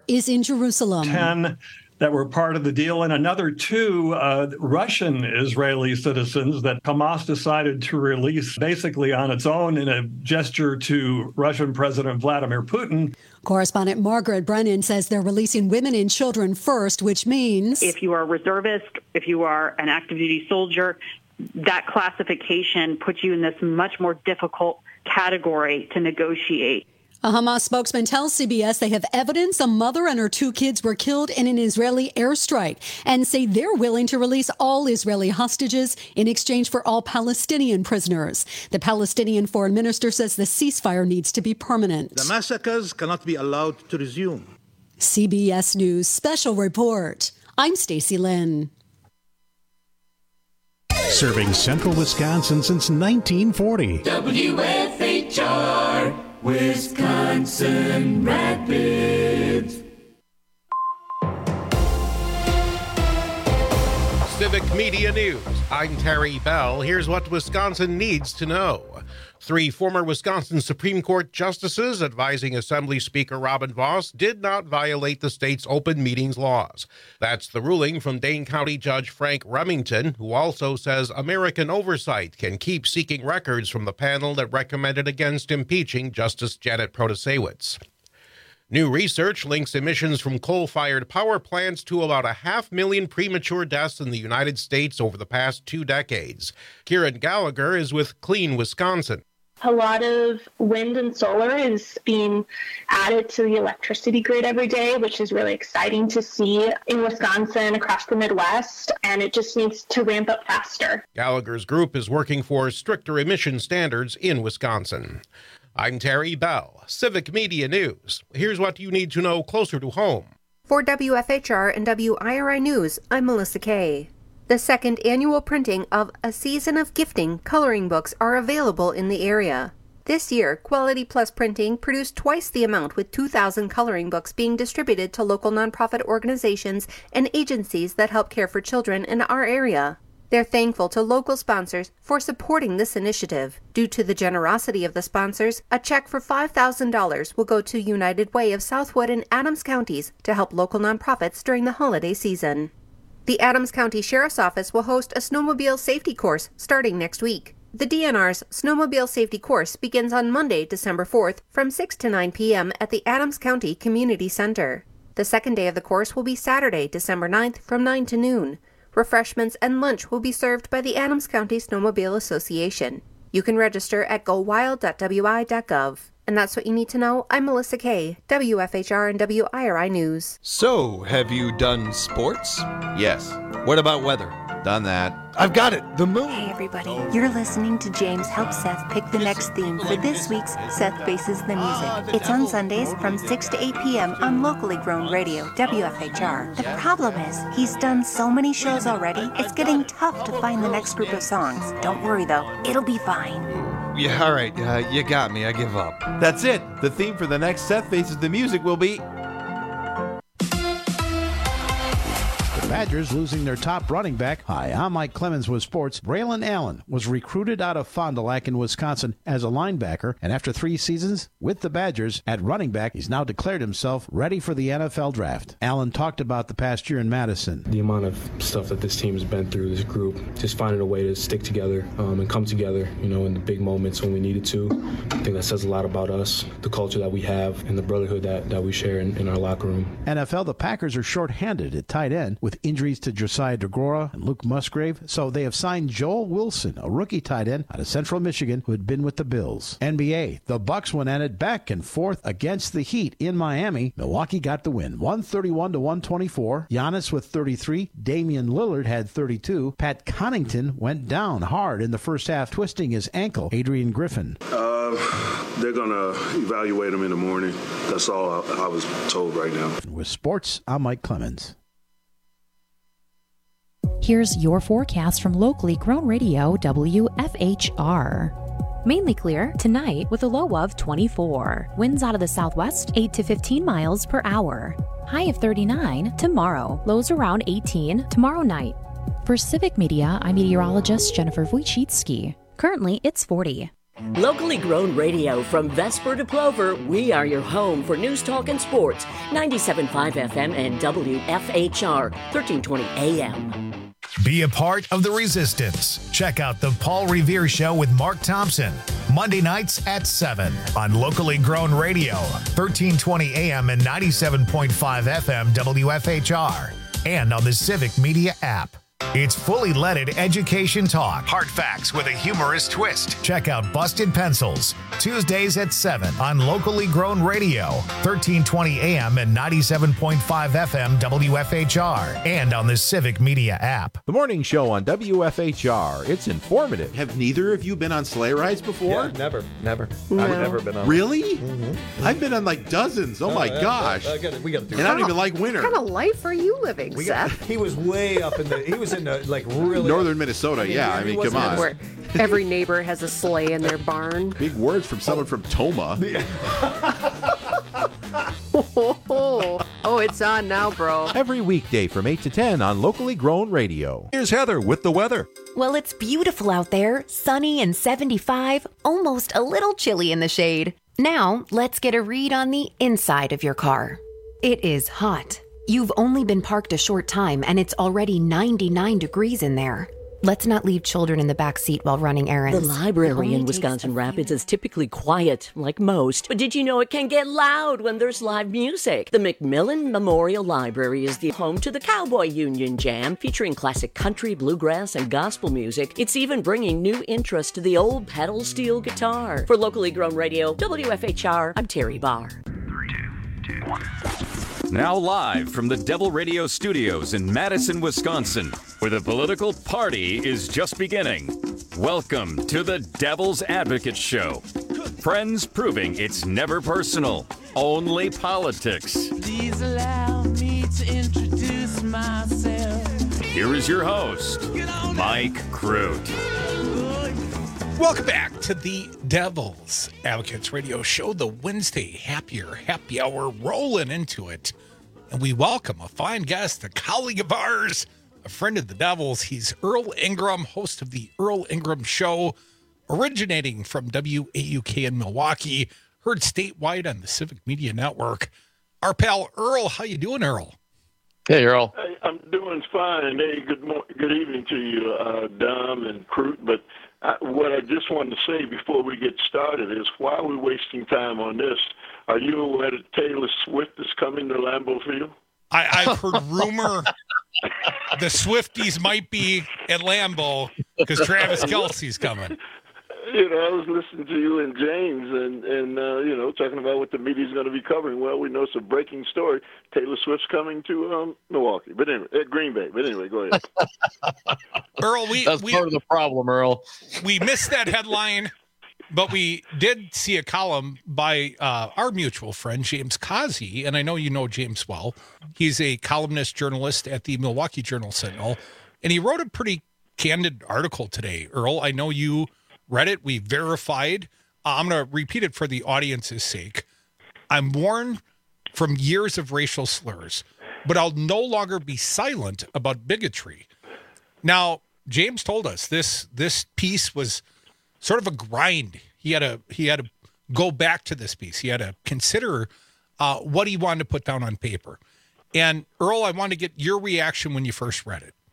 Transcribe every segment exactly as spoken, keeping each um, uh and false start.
is in Jerusalem. ten that were part of the deal, and another two uh, Russian Israeli citizens that Hamas decided to release basically on its own in a gesture to Russian President Vladimir Putin. Correspondent Margaret Brennan says they're releasing women and children first, which means if you are a reservist, if you are an active duty soldier, that classification puts you in this much more difficult category to negotiate. A Hamas spokesman tells C B S they have evidence a mother and her two kids were killed in an Israeli airstrike and say they're willing to release all Israeli hostages in exchange for all Palestinian prisoners. The Palestinian foreign minister says the ceasefire needs to be permanent. The massacres cannot be allowed to resume. C B S News Special Report. I'm Stacey Lynn. Serving central Wisconsin since nineteen forty. W F H R, Wisconsin Rapids. Civic Media News. I'm Terry Bell. Here's what Wisconsin needs to know. Three former Wisconsin Supreme Court justices advising Assembly Speaker Robin Vos did not violate the state's open meetings laws. That's the ruling from Dane County Judge Frank Remington, who also says American oversight can keep seeking records from the panel that recommended against impeaching Justice Janet Protasewicz. New research links emissions from coal-fired power plants to about a half million premature deaths in the United States over the past two decades. Kieran Gallagher is with Clean Wisconsin. A lot of wind and solar is being added to the electricity grid every day, which is really exciting to see in Wisconsin, across the Midwest, and it just needs to ramp up faster. Gallagher's group is working for stricter emission standards in Wisconsin. I'm Terry Bell, Civic Media News. Here's what you need to know closer to home. For W F H R and W I R I News, I'm Melissa Kay. The second annual printing of A Season of Gifting coloring books are available in the area. This year, Quality Plus Printing produced twice the amount, with two thousand coloring books being distributed to local nonprofit organizations and agencies that help care for children in our area. They're thankful to local sponsors for supporting this initiative. Due to the generosity of the sponsors, a check for five thousand dollars will go to United Way of Southwood and Adams counties to help local nonprofits during the holiday season. The Adams County Sheriff's Office will host a snowmobile safety course starting next week. The D N R's snowmobile safety course begins on Monday, December fourth from six to nine p.m. at the Adams County Community Center. The second day of the course will be Saturday, December ninth from nine to noon. Refreshments and lunch will be served by the Adams County Snowmobile Association. You can register at go wild dot w i dot gov. And that's what you need to know. I'm Melissa Kay, W F H R and W I R I News. So, have you done sports? Yes. What about weather? Done that. I've got it, the moon. Hey everybody, you're listening to James help Seth pick the next theme for this week's Seth Faces the Music. It's on Sundays from six to eight p.m. on locally grown radio, W F H R. The problem is, he's done so many shows already, it's getting tough to find the next group of songs. Don't worry though, it'll be fine. Yeah, all right, uh, you got me, I give up. That's it. The theme for the next Seth Faces the Music will be... Badgers losing their top running back. Hi, I'm Mike Clemens with sports. Braylon Allen was recruited out of Fond du Lac in Wisconsin as a linebacker, and after three seasons with the Badgers at running back, he's now declared himself ready for the N F L draft. Allen talked about the past year in Madison. The amount of stuff that this team has been through, this group, just finding a way to stick together um, and come together, you know, in the big moments when we needed to. I think that says a lot about us, the culture that we have, and the brotherhood that, that we share in, in our locker room. N F L, the Packers are shorthanded at tight end with injuries to Josiah DeGora and Luke Musgrave, so they have signed Joel Wilson, a rookie tight end out of Central Michigan who had been with the Bills. N B A, the Bucks went at it back and forth against the Heat in Miami. Milwaukee got the win, one thirty-one to one twenty-four. Giannis with thirty-three. Damian Lillard had thirty-two. Pat Connaughton went down hard in the first half, twisting his ankle. Adrian Griffin. Uh, they're going to evaluate him in the morning. That's all I, I was told right now. With sports, I'm Mike Clemens. Here's your forecast from locally grown radio, W F H R. Mainly clear tonight with a low of twenty-four. Winds out of the southwest, eight to fifteen miles per hour. High of thirty-nine tomorrow. Lows around eighteen tomorrow night. For Civic Media, I'm meteorologist Jennifer Wojcicki. Currently, it's forty. Locally grown radio from Vesper to Plover, we are your home for news, talk, and sports. ninety-seven point five F M and W F H R, thirteen twenty A M. Be a part of the resistance. Check out The Paul Revere Show with Mark Thompson, Monday nights at seven on Locally Grown Radio, thirteen twenty A M and ninety-seven point five F M W F H R, and on the Civic Media app. It's fully leaded education talk. Hard facts with a humorous twist. Check out Busted Pencils, Tuesdays at seven on Locally Grown Radio, thirteen twenty A M and ninety-seven point five F M W F H R, and on the Civic Media app. The morning show on W F H R. It's informative. Have neither of you been on sleigh rides before? Yeah, never, never. No. I've never been on. Really? Mm-hmm. I've been on like dozens. Oh, Oh, my yeah, gosh. I, I gotta, we got to do and that. I don't even like winter. What kind of life are you living, We Seth? got, he was way up in the. He was in the like really Northern Minnesota, I mean, yeah. he I mean, wasn't come on. Where every neighbor has a sleigh in their barn. Big words from someone from Toma. Oh, oh, it's on now, bro. Every weekday from eight to ten on Locally Grown Radio. Here's Heather with the weather. Well, it's beautiful out there, sunny and seventy-five, almost a little chilly in the shade. Now, let's get a read on the inside of your car. It is hot. You've only been parked a short time and it's already ninety-nine degrees in there. Let's not leave children in the back seat while running errands. The library in Wisconsin Rapids is typically quiet, like most. But did you know it can get loud when there's live music? The McMillan Memorial Library is the home to the Cowboy Union Jam, featuring classic country, bluegrass, and gospel music. It's even bringing new interest to the old pedal steel guitar. For Locally Grown Radio, W F H R, I'm Terry Barr. Three, two, two, one. Now live from the Devil Radio Studios in Madison, Wisconsin, where the political party is just beginning. Welcome to the Devil's Advocate Show. Friends proving it's never personal, only politics. Please allow me to introduce myself. Here is your host, Mike Crute. Welcome back to the Devil's Advocates Radio Show, the Wednesday happier happy hour, rolling into it. And we welcome a fine guest, a colleague of ours, a friend of the Devils. He's Earl Ingram, host of the Earl Ingram Show, originating from W A U K in Milwaukee, heard statewide on the Civic Media Network. Our pal Earl, how you doing, Earl? Hey, Earl. Hey, I'm doing fine. Hey, good mo- good evening to you, uh, Dom and Crute. But I, what I just wanted to say before we get started is, why are we wasting time on this? Are you aware that Taylor Swift is coming to Lambeau Field? I, I've heard rumor the Swifties might be at Lambeau because Travis Kelce's coming. You know, I was listening to you and James and, and uh, you know, talking about what the media's going to be covering. Well, we know it's a breaking story. Taylor Swift's coming to um, Milwaukee. But anyway, at Green Bay. But anyway, go ahead. Earl, we... That's we, part of the problem, Earl. We missed that headline, but we did see a column by uh, our mutual friend, James Kazi, and I know you know James well. He's a columnist journalist at the Milwaukee Journal-Sentinel, and he wrote a pretty candid article today. Earl, I know you read it. We verified. Uh, I'm going to repeat it for the audience's sake. I'm warned from years of racial slurs, but I'll no longer be silent about bigotry. Now, James told us this this piece was sort of a grind. He had to he had to go back to this piece. He had to consider uh, what he wanted to put down on paper. And Earl, I want to get your reaction when you first read it.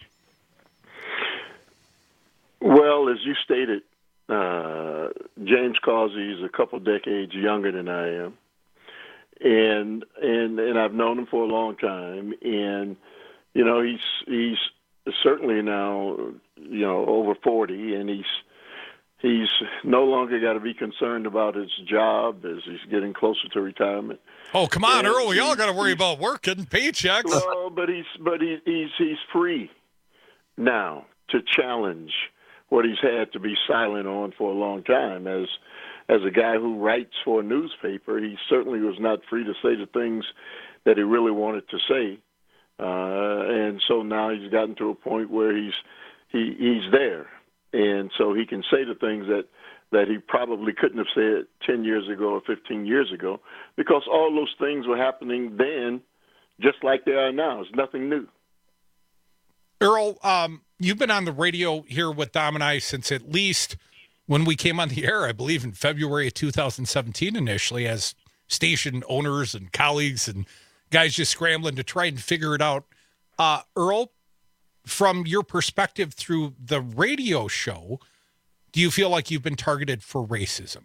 Well, as you stated, uh, James Causey is a couple decades younger than I am, and and and I've known him for a long time. And you know, he's he's certainly now you know over forty, and he's he's no longer got to be concerned about his job as he's getting closer to retirement. Oh, come on, and Earl! We all got to worry about working paychecks. Well, but he's but he, he's he's free now to challenge what he's had to be silent on for a long time. As as a guy who writes for a newspaper, he certainly was not free to say the things that he really wanted to say. Uh, and so now he's gotten to a point where he's he he's there, and so he can say the things that that he probably couldn't have said ten years ago or fifteen years ago, because all those things were happening then, just like they are now. It's nothing new. Earl, um, you've been on the radio here with Dom and I since at least when we came on the air, I believe in February of two thousand seventeen initially, as station owners and colleagues and guys just scrambling to try and figure it out. Uh, Earl, from your perspective through the radio show, do you feel like you've been targeted for racism?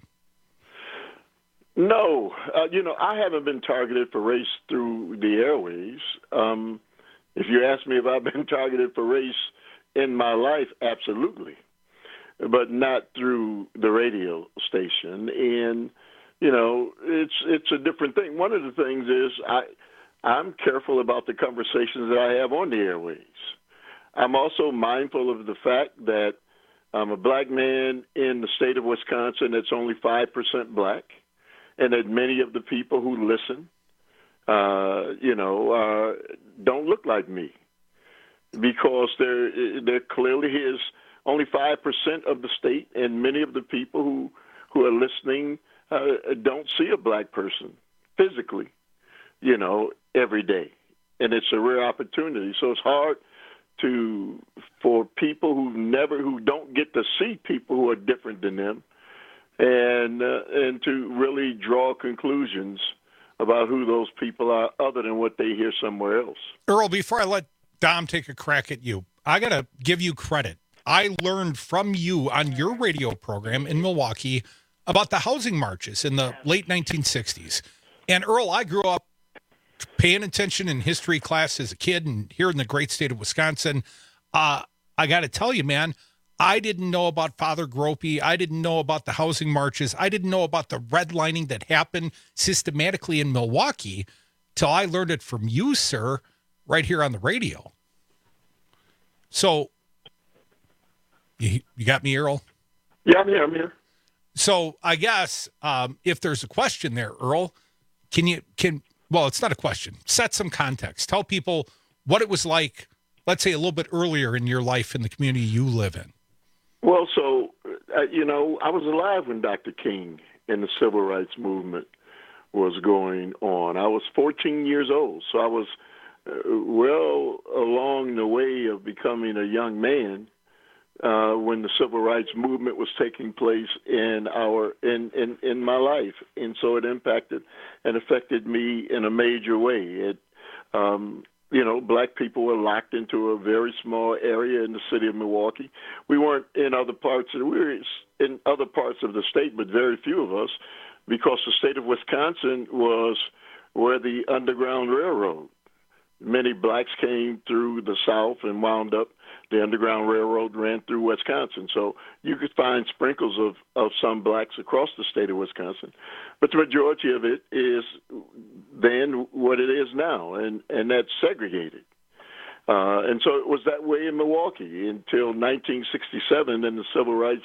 No. Uh, you know, I haven't been targeted for race through the airways. Um, if you ask me if I've been targeted for race in my life, absolutely. But not through the radio station. And, you know, it's it's a different thing. One of the things is I, I'm careful about the conversations that I have on the airways. I'm also mindful of the fact that I'm a black man in the state of Wisconsin that's only five percent black, and that many of the people who listen, uh, you know, uh, don't look like me, because there there clearly is only five percent of the state, and many of the people who, who are listening uh, don't see a black person physically, you know, every day. And it's a rare opportunity. So it's hard to for people who never who don't get to see people who are different than them, and uh, and to really draw conclusions about who those people are other than what they hear somewhere else. Earl, before I let Dom take a crack at you, I got to give you credit. I learned from you on your radio program in Milwaukee about the housing marches in the late nineteen sixties. And Earl, I grew up paying attention in history class as a kid, and here in the great state of Wisconsin. Uh, I got to tell you, man, I didn't know about Father Gropey. I didn't know about the housing marches. I didn't know about the redlining that happened systematically in Milwaukee till I learned it from you, sir, right here on the radio. So, you, you got me, Earl? Yeah, I'm here. I'm here. So I guess um, if there's a question there, Earl, can you can well, it's not a question. Set some context. Tell people what it was like, let's say, a little bit earlier in your life in the community you live in. Well, so uh, you know, I was alive when Doctor King and the civil rights movement was going on. I was fourteen years old, so I was uh, well along the way of becoming a young man uh, when the civil rights movement was taking place in our in, in, in my life, and so it impacted and affected me in a major way. It, um, you know, black people were locked into a very small area in the city of Milwaukee. We weren't in other parts of we were in other parts of the state, but very few of us, because the state of Wisconsin was where the Underground Railroad. Many blacks came through the South and wound up. The Underground Railroad ran through Wisconsin. So you could find sprinkles of, of some blacks across the state of Wisconsin. But the majority of it is then what it is now, and, and that's segregated. Uh, and so it was that way in Milwaukee until nineteen sixty-seven, and the civil rights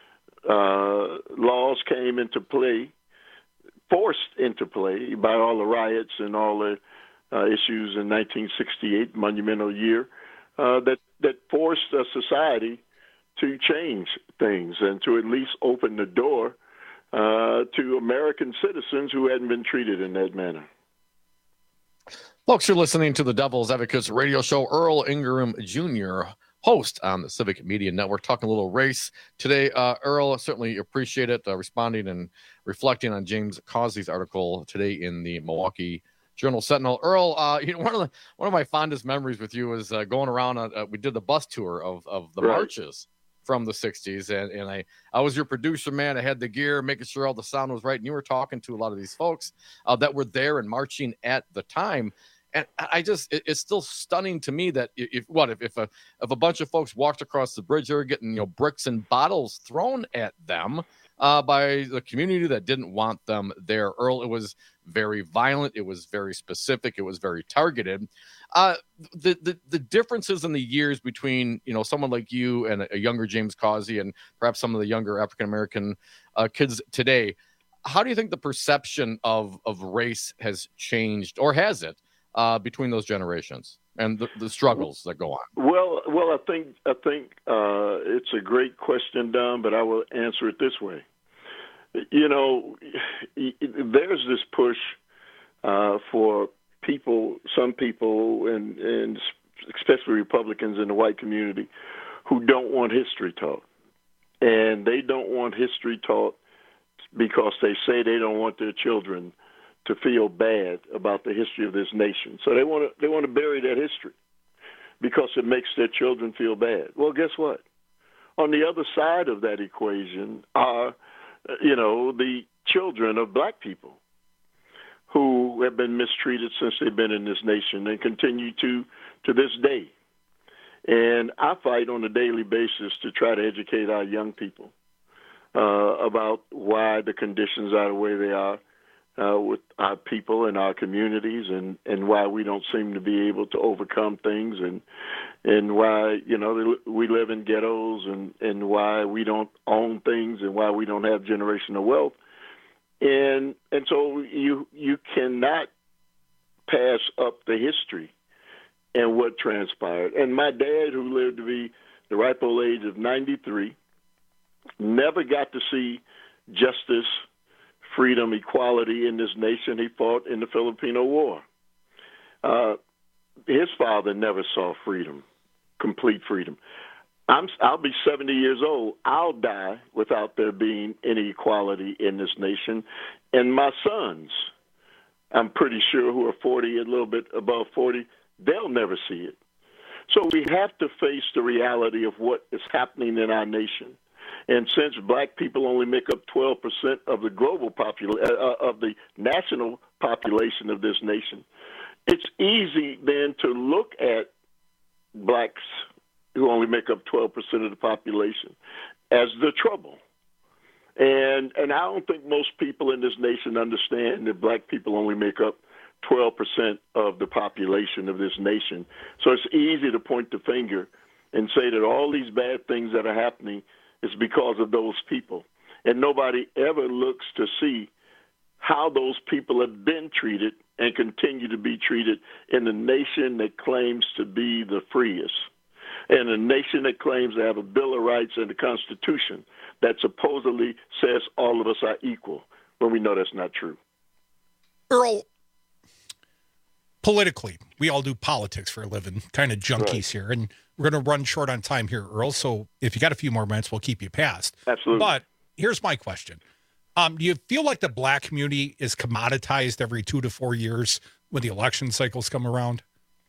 uh, laws came into play, forced into play by all the riots and all the uh, issues in nineteen sixty-eight, monumental year, uh, that, that forced a society to change things and to at least open the door uh, to American citizens who hadn't been treated in that manner. Folks, you're listening to the Devil's Advocates radio show. Earl Ingram Junior, host on the Civic Media Network, talking a little race today. Uh, Earl, certainly appreciate it, uh, responding and reflecting on James Causey's article today in the Milwaukee Journal Sentinel. Earl, uh, you know, one of the one of my fondest memories with you is uh, going around. On, uh, we did the bus tour of of the right. marches from the sixties, and and I I was your producer, man. I had the gear, making sure all the sound was right, and you were talking to a lot of these folks uh, that were there and marching at the time. And I just, it, it's still stunning to me that if what if if a if a bunch of folks walked across the bridge, they were getting, you know, bricks and bottles thrown at them uh, by the community that didn't want them there. Earl, it was very violent. It was very specific. It was very targeted. Uh, the the the differences in the years between, you know, someone like you and a younger James Causey and perhaps some of the younger African American uh, kids today. How do you think the perception of of race has changed, or has it? Uh, between those generations and the, the struggles that go on? Well, well, I think I think uh, it's a great question, Don, but I will answer it this way. You know, there's this push uh, for people, some people, and, and especially Republicans in the white community, who don't want history taught. and they don't want history taught because they say they don't want their children to feel bad about the history of this nation. So they want to they want to bury that history because it makes their children feel bad. Well, guess what? On the other side of that equation are, you know, the children of black people who have been mistreated since they've been in this nation and continue to to this day. And I fight on a daily basis to try to educate our young people uh, about why the conditions are the way they are uh, with our people and our communities, and, and why we don't seem to be able to overcome things, and and why, you know, we live in ghettos, and, and why we don't own things, and why we don't have generational wealth. And and so you you cannot pass up the history and what transpired. And my dad, who lived to be the ripe old age of ninety-three, never got to see justice, freedom, equality in this nation. He fought in the Filipino War. Uh, his father never saw freedom, complete freedom. I'm, I'll be seventy years old. I'll die without there being any equality in this nation. And my sons, I'm pretty sure, who are forty, a little bit above forty, they'll never see it. So we have to face the reality of what is happening in our nation. And since black people only make up twelve percent of the global population, uh, of the national population of this nation, it's easy then to look at blacks who only make up twelve percent of the population as the trouble. And and I don't think most people in this nation understand that black people only make up twelve percent of the population of this nation. So it's easy to point the finger and say that all these bad things that are happening is because of those people. And nobody ever looks to see how those people have been treated and continue to be treated in the nation that claims to be the freest, and a nation that claims to have a Bill of Rights and a Constitution that supposedly says all of us are equal, when we know that's not true. Earl, politically, we all do politics for a living, kind of junkies right here, and we're going to run short on time here, Earl, so if you got a few more minutes, we'll keep you past. Absolutely. But here's my question. Um, do you feel like the black community is commoditized every two to four years when the election cycles come around?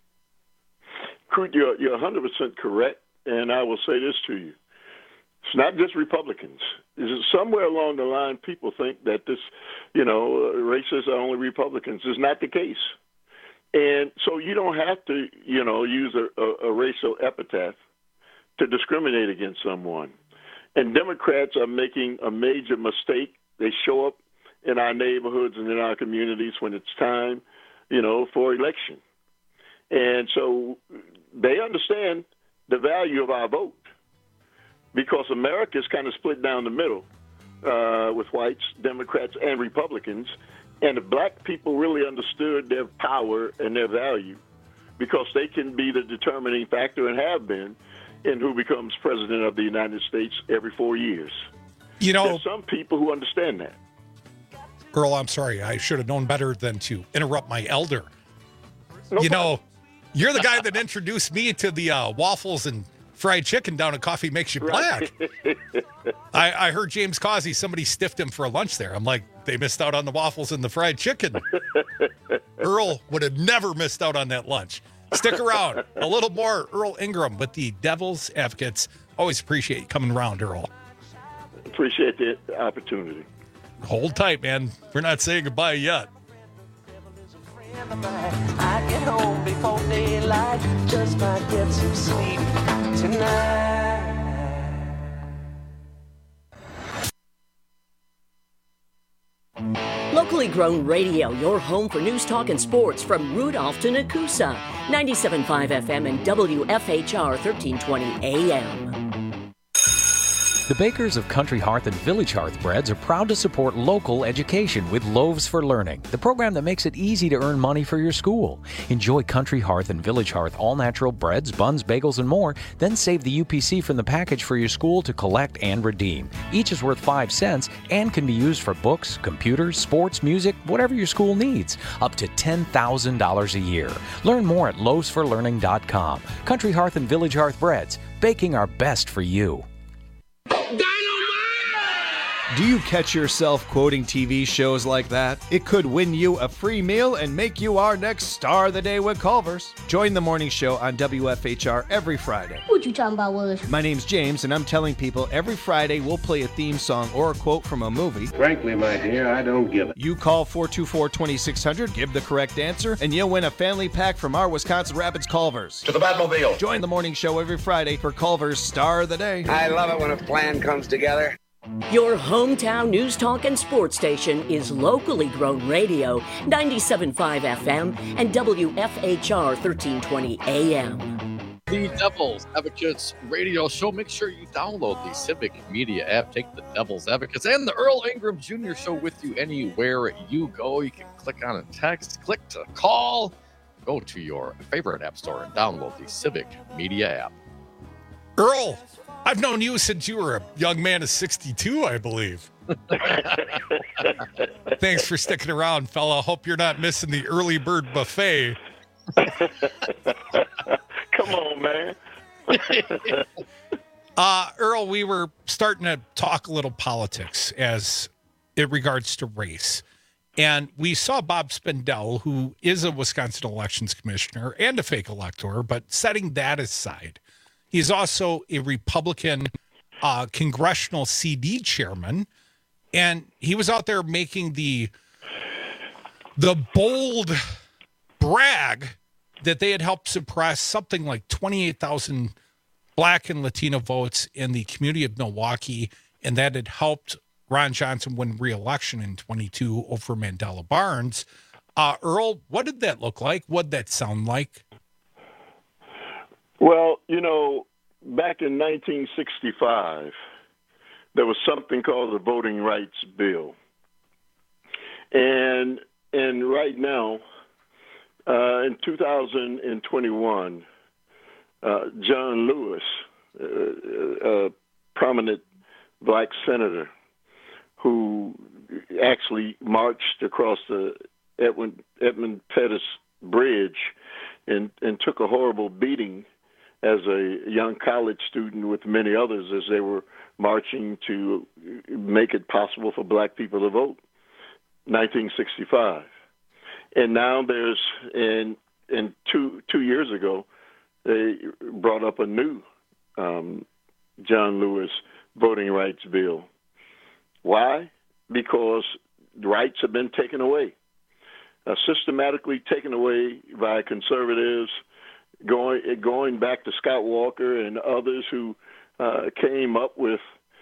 You're, you're one hundred percent correct, and I will say this to you. It's not just Republicans. It's somewhere along the line, people think that this, you know, racists are only Republicans. It's not the case. And so you don't have to, you know, use a, a, a racial epithet to discriminate against someone. And Democrats are making a major mistake. They show up in our neighborhoods and in our communities when it's time, you know, for election. And so they understand the value of our vote, because America is kind of split down the middle uh, with whites, Democrats, and Republicans. And the black people really understood their power and their value, because they can be the determining factor, and have been, in who becomes president of the United States every four years. You know, there's some people who understand that. Earl, I'm sorry. I should have known better than to interrupt my elder. No you problem. know, you're the guy that introduced me to the uh, waffles and fried chicken down at Coffee Makes You Black. Right. I, I heard James Causey, somebody stiffed him for a lunch there. I'm like, they missed out on the waffles and the fried chicken. Earl would have never missed out on that lunch. Stick around. A little more Earl Ingram with the Devil's Advocates. Always appreciate you coming around, Earl. Appreciate the opportunity. Hold tight, man. We're not saying goodbye yet. I get home before daylight, just might get some sleep tonight. Locally grown radio, your home for news, talk, and sports from Rudolph to Nakusa. ninety-seven point five F M and W F H R thirteen twenty A M. The bakers of Country Hearth and Village Hearth Breads are proud to support local education with Loaves for Learning, the program that makes it easy to earn money for your school. Enjoy Country Hearth and Village Hearth all-natural breads, buns, bagels, and more, then save the U P C from the package for your school to collect and redeem. Each is worth five cents and can be used for books, computers, sports, music, whatever your school needs, up to ten thousand dollars a year. Learn more at loaves for learning dot com. Country Hearth and Village Hearth Breads, baking our best for you. Dino! Do you catch yourself quoting T V shows like that? It could win you a free meal and make you our next star of the day with Culver's. Join the morning show on W F H R every Friday. What you talking about, was? My name's James, and I'm telling people every Friday we'll play a theme song or a quote from a movie. Frankly, my dear, I don't give it. You call four two four, two six zero zero, give the correct answer, and you'll win a family pack from our Wisconsin Rapids Culver's. To the Batmobile. Join the morning show every Friday for Culver's Star of the Day. I love it when a plan comes together. Your hometown news talk and sports station is locally grown radio, ninety-seven point five F M and W F H R thirteen twenty A M. The Devil's Advocates radio show. Make sure you download the Civic Media app. Take the Devil's Advocates and the Earl Ingram Junior Show with you anywhere you go. You can click on a text, click to call, go to your favorite app store and download the Civic Media app. Earl, I've known you since you were a young man of sixty-two, I believe. Thanks for sticking around, fella. Hope you're not missing the early bird buffet. Come on, man. uh, Earl, we were starting to talk a little politics as it regards to race. And we saw Bob Spindell, who is a Wisconsin elections commissioner and a fake elector, but setting that aside, he's also a Republican uh, congressional C D chairman, and he was out there making the the bold brag that they had helped suppress something like twenty-eight thousand Black and Latino votes in the community of Milwaukee, and that had helped Ron Johnson win re-election in twenty-two over Mandela Barnes. Uh, Earl, what did that look like? What did that sound like? Well, you know, back in nineteen sixty-five, there was something called the Voting Rights Bill. And and right now, uh, in two thousand twenty-one, uh, John Lewis, uh, a prominent black senator who actually marched across the Edmund, Edmund Pettus Bridge and, and took a horrible beating as a young college student with many others as they were marching to make it possible for black people to vote, nineteen sixty-five. And now there's, and, and two, two years ago, they brought up a new um, John Lewis voting rights bill. Why? Because rights have been taken away, uh, systematically taken away by conservatives, going going back to Scott Walker and others who uh, came up with,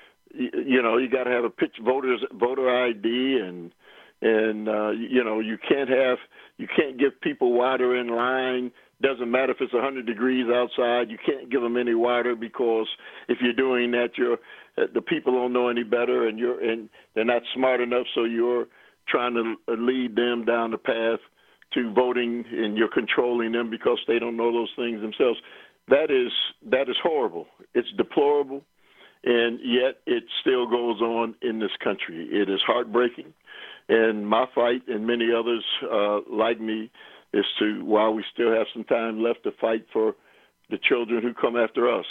you know, you got to have a pitch voters voter I D, and and uh, you know you can't have you can't give people water in line. Doesn't matter if it's one hundred degrees outside. You can't give them any water because if you're doing that, you're the people don't know any better, and you're and they're not smart enough. So you're trying to lead them down the path to voting, and you're controlling them because they don't know those things themselves. That is that is horrible. It's deplorable, and yet it still goes on in this country. It is heartbreaking, and my fight and many others uh, like me is to, while we still have some time left, to fight for the children who come after us,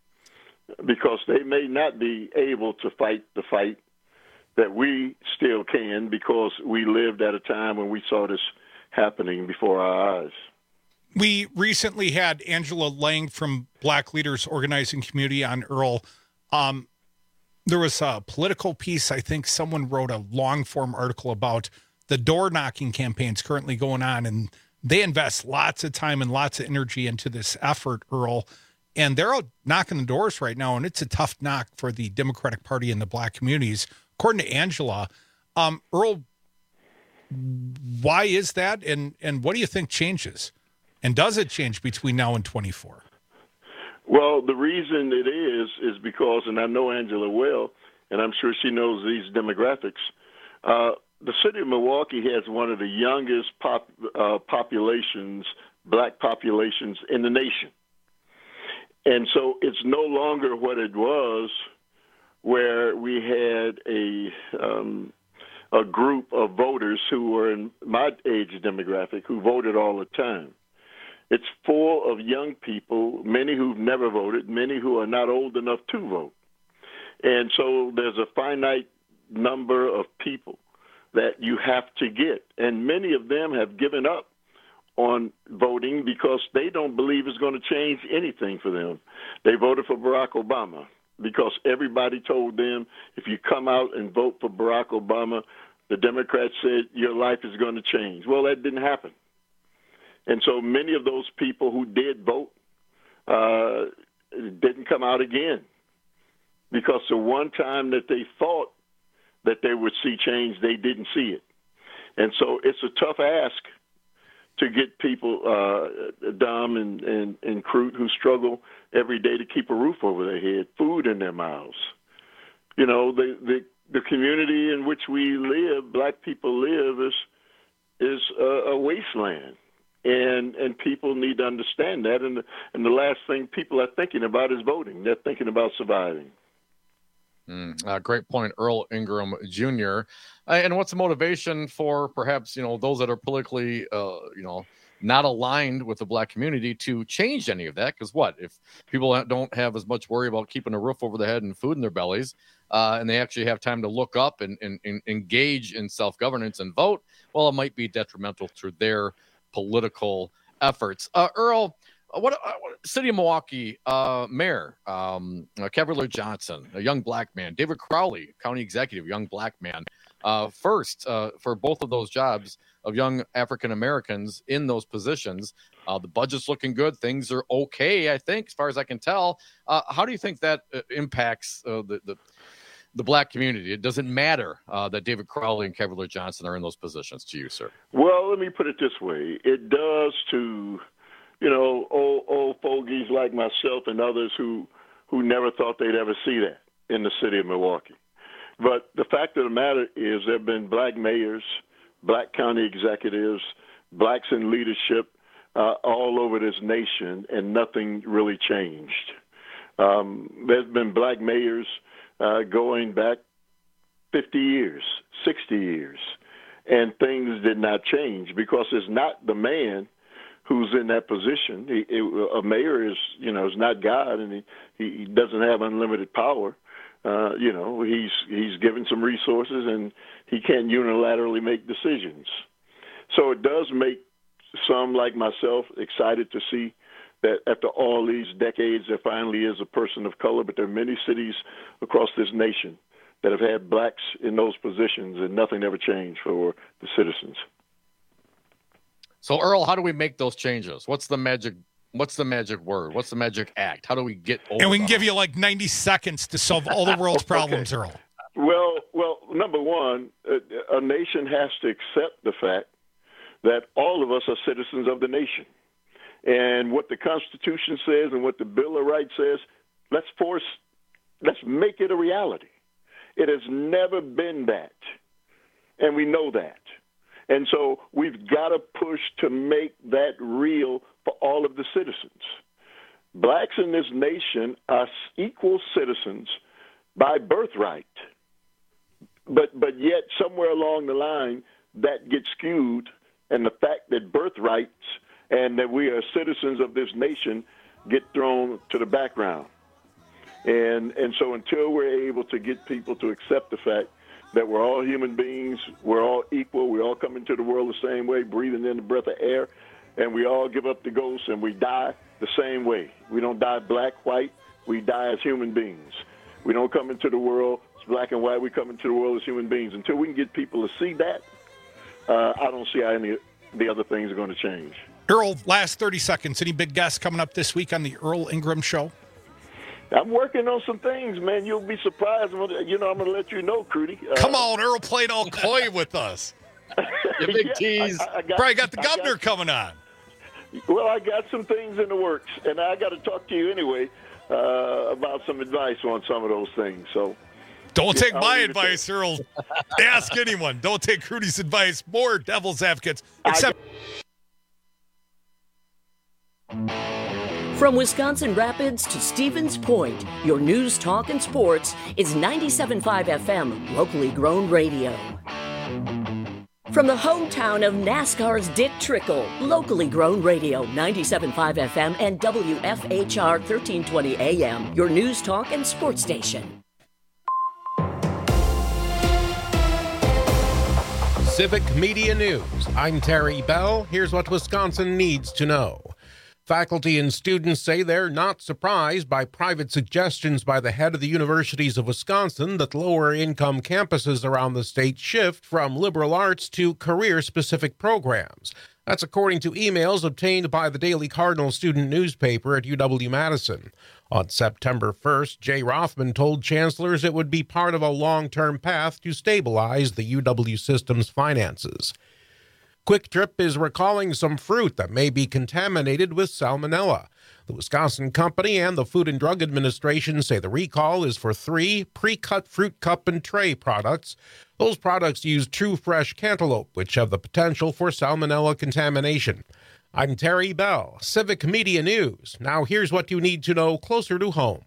because they may not be able to fight the fight that we still can, because we lived at a time when we saw this happening before our eyes. We recently had Angela Lang from Black Leaders Organizing Community on, Earl. Um, there was a political piece. I think someone wrote a long-form article about the door-knocking campaigns currently going on, and they invest lots of time and lots of energy into this effort, Earl, and they're out knocking the doors right now, and it's a tough knock for the Democratic Party and the black communities. According to Angela, um, Earl, why is that, and, and what do you think changes? And does it change between now and twenty-four? Well, the reason it is is because, and I know Angela well, and I'm sure she knows these demographics, uh, the city of Milwaukee has one of the youngest pop, uh, populations, black populations in the nation. And so it's no longer what it was, where we had a um, a group of voters who were in my age demographic who voted all the time. It's full of young people, many who've never voted, many who are not old enough to vote. And so there's a finite number of people that you have to get. And many of them have given up on voting because they don't believe it's going to change anything for them. They voted for Barack Obama because everybody told them, if you come out and vote for Barack Obama, the Democrats said your life is going to change. Well, that didn't happen. And so many of those people who did vote uh, didn't come out again because the one time that they thought that they would see change, they didn't see it. And so it's a tough ask to get people, uh, dumb and, and, and crude, who struggle every day to keep a roof over their head, food in their mouths. You know, the, the, the community in which we live, black people live, is is a, a wasteland. And and people need to understand that. And the, and the last thing people are thinking about is voting. They're thinking about surviving. Mm, uh, great point, Earl Ingram Junior Uh, and what's the motivation for perhaps, you know, those that are politically, uh, you know, not aligned with the black community to change any of that? Because what if people don't have as much worry about keeping a roof over their head and food in their bellies, uh, and they actually have time to look up and, and, and engage in self-governance and vote? Well, it might be detrimental to their political efforts. Uh, Earl, What, uh, what City of Milwaukee uh, Mayor um, uh, Cavalier Johnson, a young black man, David Crowley, County Executive, young black man, uh, first uh, for both of those jobs of young African Americans in those positions. Uh, the budget's looking good. Things are okay, I think, as far as I can tell. Uh, how do you think that uh, impacts uh, the, the the black community? It doesn't matter uh, that David Crowley and Cavalier Johnson are in those positions to you, sir. Well, let me put it this way: it does to you know, old, old fogies like myself and others who, who never thought they'd ever see that in the city of Milwaukee. But the fact of the matter is there have been black mayors, black county executives, blacks in leadership uh, all over this nation, and nothing really changed. Um, there's been black mayors uh, going back fifty years, sixty years, and things did not change because it's not the man who's in that position. He, it, a mayor is, you know, is not God, and he, he doesn't have unlimited power. Uh, you know, he's he's given some resources, and he can't unilaterally make decisions. So it does make some like myself excited to see that after all these decades, there finally is a person of color. But there are many cities across this nation that have had blacks in those positions, and nothing ever changed for the citizens. So, Earl, how do we make those changes? What's the magic? What's the magic word? What's the magic act? How do we get over? And we can them? give you like ninety seconds to solve all the world's problems, okay. Earl. Well, well, number one, a, a nation has to accept the fact that all of us are citizens of the nation, and what the Constitution says and what the Bill of Rights says. Let's force. Let's make it a reality. It has never been that, and we know that. And so we've got to push to make that real for all of the citizens. Blacks in this nation are equal citizens by birthright. But but yet somewhere along the line that gets skewed, and the fact that birthrights and that we are citizens of this nation get thrown to the background. And and so until we're able to get people to accept the fact that we're all human beings, we're all equal, we all come into the world the same way, breathing in the breath of air, and we all give up the ghost and we die the same way. We don't die black, white, we die as human beings. We don't come into the world as black and white, we come into the world as human beings. Until we can get people to see that, uh, I don't see how any of the other things are going to change. Earl, last thirty seconds, any big guests coming up this week on the Earl Ingram Show? I'm working on some things, man. You'll be surprised. You know, I'm going to let you know, Crudy. Uh, Come on, Earl played all coy with us. You big yeah, tease. I, I got, Probably got the I governor got, coming on. Well, I got some things in the works, and I got to talk to you anyway uh, about some advice on some of those things. So, Don't yeah, take my advice, Earl. Ask anyone. Don't take Crudy's advice. More devil's advocates. Except. From Wisconsin Rapids to Stevens Point, your news, talk, and sports is ninety-seven point five F M, locally grown radio. From the hometown of NASCAR's Dick Trickle, locally grown radio, ninety-seven point five F M and W F H R thirteen twenty A M, your news, talk, and sports station. Civic Media News. I'm Terry Bell. Here's what Wisconsin needs to know. Faculty and students say they're not surprised by private suggestions by the head of the universities of Wisconsin that lower-income campuses around the state shift from liberal arts to career-specific programs. That's according to emails obtained by the Daily Cardinal student newspaper at U W-Madison. On September first, Jay Rothman told chancellors it would be part of a long-term path to stabilize the U W system's finances. Quick Trip is recalling some fruit that may be contaminated with salmonella. The Wisconsin company and the Food and Drug Administration say the recall is for three pre-cut fruit cup and tray products. Those products use true fresh cantaloupe, which have the potential for salmonella contamination. I'm Terry Bell, Civic Media News. Now here's what you need to know closer to home.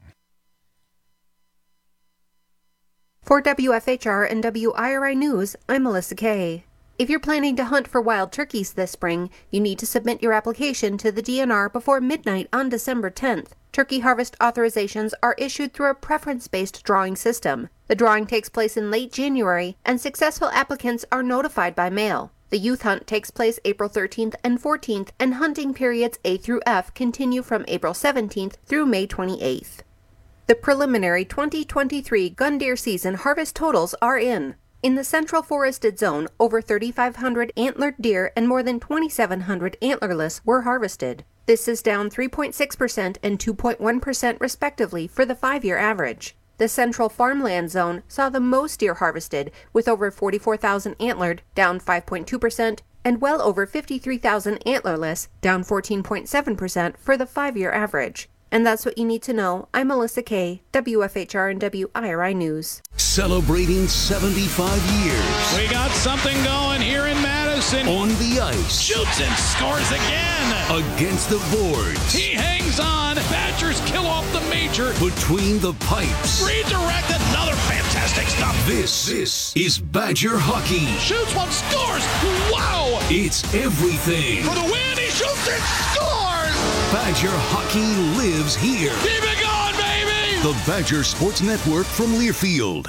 For W F H R and W I R I News, I'm Melissa Kay. If you're planning to hunt for wild turkeys this spring, you need to submit your application to the D N R before midnight on December tenth. Turkey harvest authorizations are issued through a preference-based drawing system. The drawing takes place in late January, and successful applicants are notified by mail. The youth hunt takes place April thirteenth and fourteenth, and hunting periods A through F continue from April seventeenth through May twenty-eighth. The preliminary twenty twenty-three gun deer season harvest totals are in. In the central forested zone, over thirty-five hundred antlered deer and more than twenty-seven hundred antlerless were harvested. This is down three point six percent and two point one percent respectively for the five-year average. The central farmland zone saw the most deer harvested, with over forty-four thousand antlered, down five point two percent, and well over fifty-three thousand antlerless, down fourteen point seven percent for the five-year average. And that's what you need to know. I'm Melissa Kay, W F H R and W I R I News. Celebrating seventy-five years. We got something going here in Madison. On the ice. Shoots and scores again. Against the boards. He hangs on. Badgers kill off the major. Between the pipes. Redirect, another fantastic stop. This, this is Badger hockey. Shoots one, scores. Wow. It's everything. For the win, he shoots and scores. Badger hockey lives here. Keep it going, baby. The Badger Sports Network from Learfield.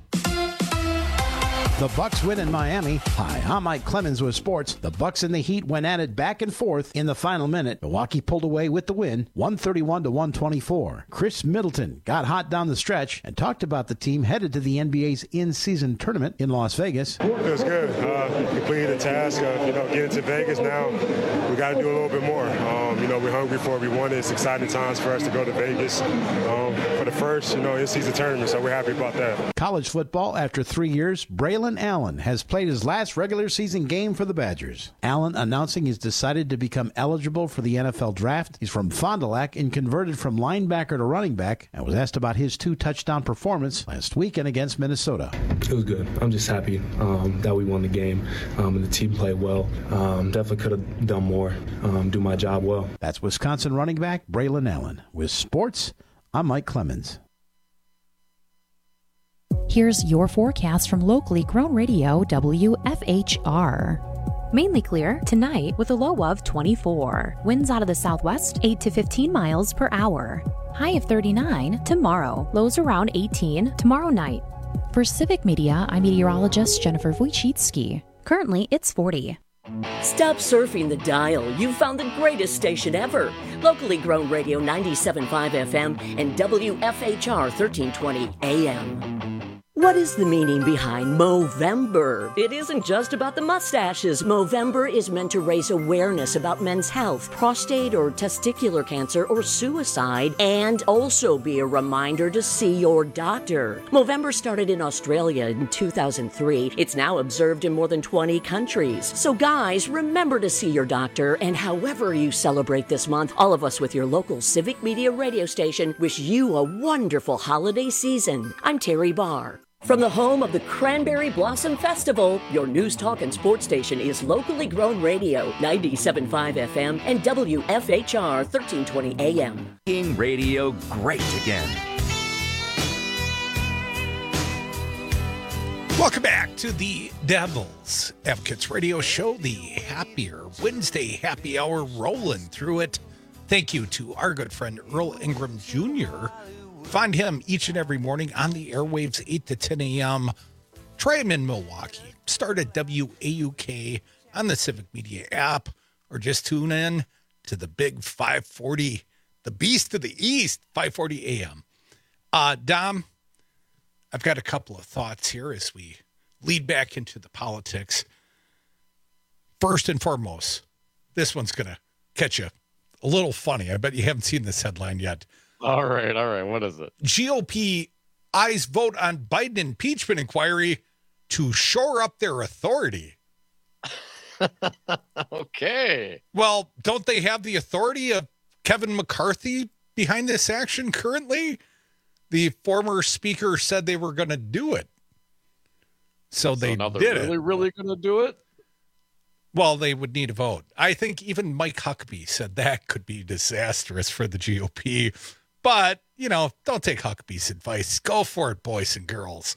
The Bucks win in Miami. Hi, I'm Mike Clemens with sports. The Bucks and the Heat went at it back and forth in the final minute. Milwaukee pulled away with the win, one thirty-one to one twenty-four. Chris Middleton got hot down the stretch and talked about the team headed to the N B A's in-season tournament in Las Vegas. It was good. Uh, completed the task of, you know, getting to Vegas now. We got to do a little bit more. Um, you know, we're hungry for it. We won it. It's exciting times for us to go to Vegas um, for the first, you know, in-season tournament, so we're happy about that. College football, after three years, Braylon Allen has played his last regular season game for the Badgers. Allen announcing he's decided to become eligible for the N F L draft. He's from Fond du Lac and converted from linebacker to running back, and was asked about his two-touchdown performance last weekend against Minnesota. It was good. I'm just happy um, that we won the game um, and the team played well. Um, definitely could have done more, um, do my job well. That's Wisconsin running back Braylon Allen. With sports, I'm Mike Clemens. Here's your forecast from locally grown radio W F H R. Mainly clear tonight with a low of twenty-four. Winds out of the southwest, eight to fifteen miles per hour. High of thirty-nine tomorrow. Lows around eighteen tomorrow night. For Civic Media, I'm meteorologist Jennifer Wojcicki. Currently, it's forty. Stop surfing the dial. You've found the greatest station ever. Locally grown radio ninety-seven point five F M and W F H R thirteen twenty A M. What is the meaning behind Movember? It isn't just about the mustaches. Movember is meant to raise awareness about men's health, prostate or testicular cancer, or suicide, and also be a reminder to see your doctor. Movember started in Australia in two thousand three. It's now observed in more than twenty countries. So guys, remember to see your doctor, and however you celebrate this month, all of us with your local Civic Media radio station wish you a wonderful holiday season. I'm Terry Barr. From the home of the Cranberry Blossom Festival, your news, talk, and sports station is locally grown radio, ninety-seven point five F M and W F H R thirteen twenty A M. Making radio great again. Welcome back to the Devil's Advocates Radio Show, the Happier Wednesday happy hour, rolling through it. Thank you to our good friend Earl Ingram Junior Find him each and every morning on the airwaves, eight to ten A M, try them in Milwaukee. Start at W A U K on the Civic Media app, or just tune in to the big five forty, the Beast of the East, five forty A M. Uh, Dom, I've got a couple of thoughts here as we lead back into the politics. First and foremost, this one's going to catch you a little funny. I bet you haven't seen this headline yet. All right, all right. What is it? G O P eyes vote on Biden impeachment inquiry to shore up their authority. Okay. Well, don't they have the authority of Kevin McCarthy behind this action currently? The former speaker said they were going to do it. So, so they now they're did really, it. really going to do it? Well, they would need a vote. I think even Mike Huckabee said that could be disastrous for the G O P. But, you know, don't take Huckabee's advice. Go for it, boys and girls.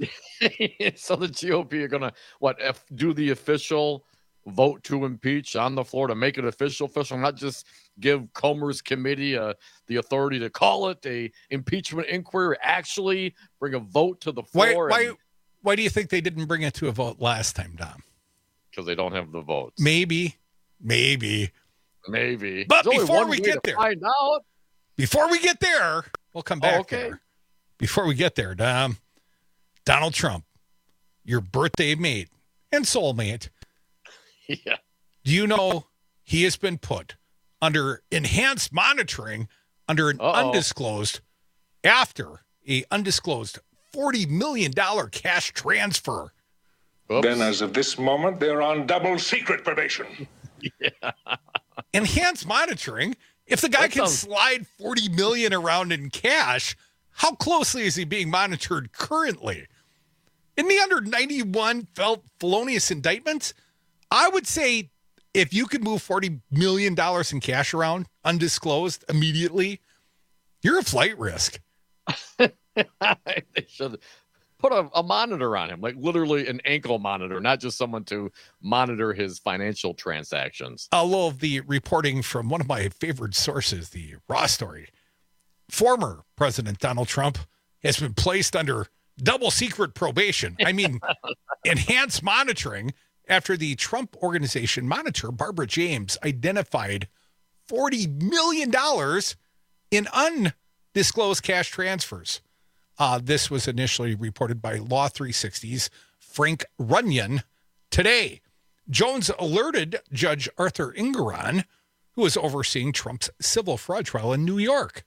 So the G O P are going to, what, if, do the official vote to impeach on the floor to make it official, official, not just give Comer's committee uh, the authority to call it a impeachment inquiry, actually bring a vote to the floor. Why, why, why do you think they didn't bring it to a vote last time, Dom? Because they don't have the votes. Maybe, maybe, maybe. But There's before we get there, find out. Before we get there, we'll come back oh, okay. there. Before we get there, Dom, Donald Trump, your birthday mate and soulmate. Yeah. Do you know he has been put under enhanced monitoring under an Uh-oh. undisclosed, after a undisclosed forty million dollars cash transfer? Oops. Then as of this moment, they're on double secret probation. Yeah. Enhanced monitoring? If the guy That can sounds- slide forty million dollars around in cash, how closely is he being monitored currently? Isn't he under ninety-one felt felonious indictments? I would say if you could move forty million dollars in cash around undisclosed immediately, you're a flight risk. They should put a, a monitor on him, like literally an ankle monitor, not just someone to monitor his financial transactions. A little of the reporting from one of my favorite sources, the Raw story. Former President Donald Trump has been placed under double secret probation. I mean, enhanced monitoring after the Trump Organization monitor, Barbara James, identified forty million dollars in undisclosed cash transfers. Uh, this was initially reported by Law three sixty's Frank Runyon today. Jones alerted Judge Arthur Engeron, who is overseeing Trump's civil fraud trial in New York.